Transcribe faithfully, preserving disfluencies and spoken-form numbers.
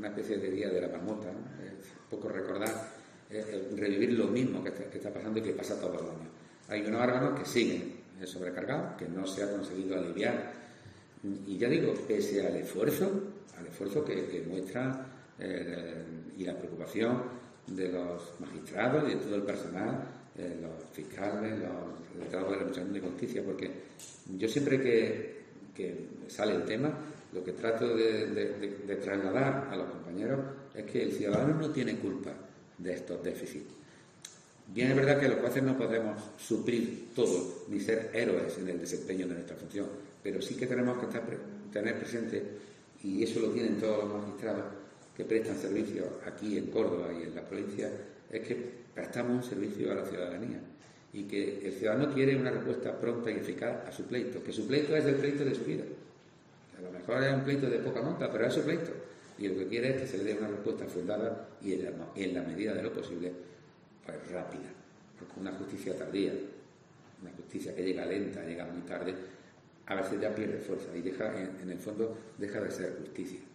una especie de día de la marmota, ¿no? Es un poco recordar, eh, revivir lo mismo que está, que está pasando y que pasa todos los años. Hay unos órganos que siguen eh, sobrecargados, que no se ha conseguido aliviar, y ya digo, pese al esfuerzo, al esfuerzo que, que muestra eh, y la preocupación de los magistrados y de todo el personal, eh, los fiscales, los letrados de la Administración de Justicia, porque yo siempre que, que sale el tema, lo que trato de, de, de, de trasladar a los compañeros es que el ciudadano no tiene culpa de estos déficits. Bien, es verdad que los jueces no podemos suplir todo, ni ser héroes en el desempeño de nuestra función, pero sí que tenemos que estar, tener presente, y eso lo tienen todos los magistrados que prestan servicio aquí en Córdoba y en la provincia, es que prestamos un servicio a la ciudadanía y que el ciudadano quiere una respuesta pronta y eficaz a su pleito, que su pleito es el pleito de su vida. A lo mejor es un pleito de poca monta, pero es su pleito, y lo que quiere es que se le dé una respuesta fundada y en la, en la medida de lo posible, pues rápida, porque una justicia tardía, una justicia que llega lenta, llega muy tarde, a veces ya pierde fuerza y deja, en, en el fondo deja de ser justicia.